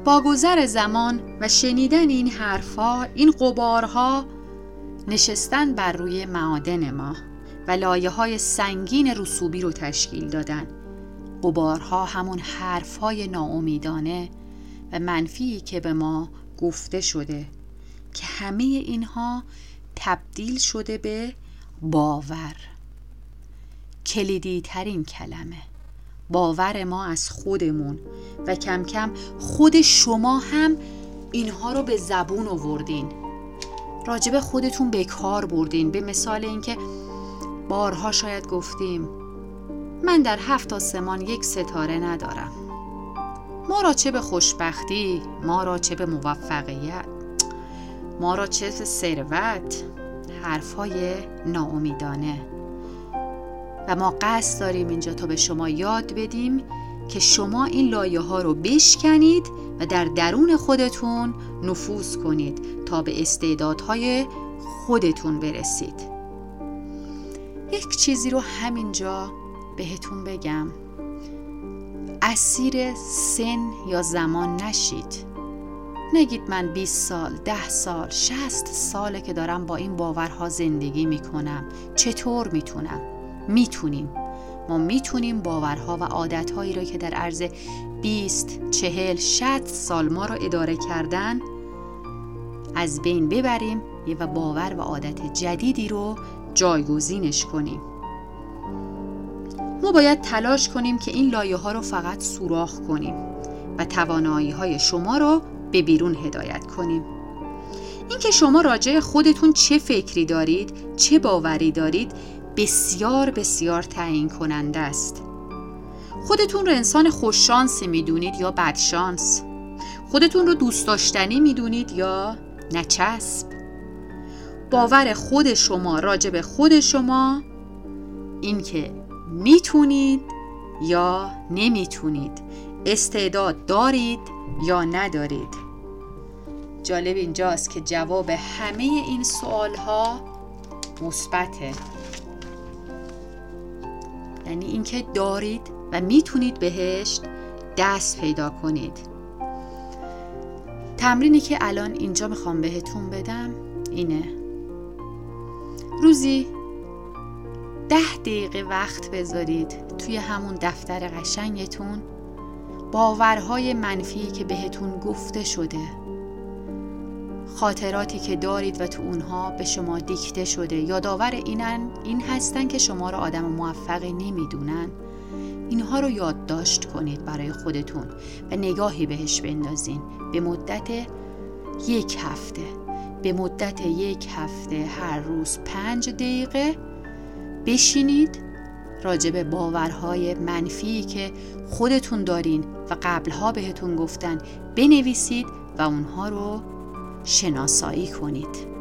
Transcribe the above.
با گذر زمان و شنیدن این حرفا، این غبارها نشستن بر روی معادن ما و لایه‌های سنگین رسوبی رو تشکیل دادن. غبارها همون حرفهای ناامیدانه و منفی که به ما گفته شده که همه اینها تبدیل شده به باور. کلیدی ترین کلمه، باور ما از خودمون و کم کم خود شما هم اینها رو به زبون آوردین، راجب خودتون به کار بردین. به مثال اینکه بارها شاید گفتیم من در 7 آسمان 1 ستاره ندارم، ما را چه به خوشبختی، ما را چه به موفقیت، ما را چه به ثروت. حرفای ناامیدانه. و ما قصد داریم اینجا تا به شما یاد بدیم که شما این لایه ها رو بشکنید و در درون خودتون نفوذ کنید تا به استعدادهای خودتون برسید. یک چیزی رو همینجا بهتون بگم، اسیر سن یا زمان نشید. نگید من 20 سال، 10 سال، 60 ساله که دارم با این باورها زندگی میکنم، چطور میتونم؟ میتونیم. ما میتونیم باورها و عادتهایی رو که در عرض 20، 40، 60 سال ما رو اداره کردن از بین ببریم و باور و عادت جدیدی رو جایگزینش کنیم. ما باید تلاش کنیم که این لایه ها رو فقط سوراخ کنیم و توانایی های شما رو به بیرون هدایت کنیم. این که شما راجع خودتون چه فکری دارید، چه باوری دارید، بسیار بسیار تعیین کننده است. خودتون رو انسان خوششانسی میدونید یا بدشانس؟ خودتون رو دوست داشتنی میدونید یا نچسب؟ باور خود شما راجع به خود شما، این که میتونید یا نمیتونید، استعداد دارید یا ندارید. جالب اینجاست که جواب همه این سوالها مثبته. یعنی اینکه دارید و میتونید بهش دست پیدا کنید. تمرینی که الان اینجا میخوام بهتون بدم اینه: روزی 10 دقیقه وقت بذارید توی همون دفتر قشنگتون باورهای منفی که بهتون گفته شده، خاطراتی که دارید و تو اونها به شما دیکته شده، یادآور این هستن که شما رو آدم موفقی نمیدونن، اینها رو یادداشت کنید برای خودتون و نگاهی بهش بندازین. به مدت 1 هفته، به مدت 1 هفته هر روز 5 دقیقه بشینید راجع به باورهای منفی که خودتون دارین و قبلها بهتون گفتن بنویسید و اونها رو شناسایی کنید.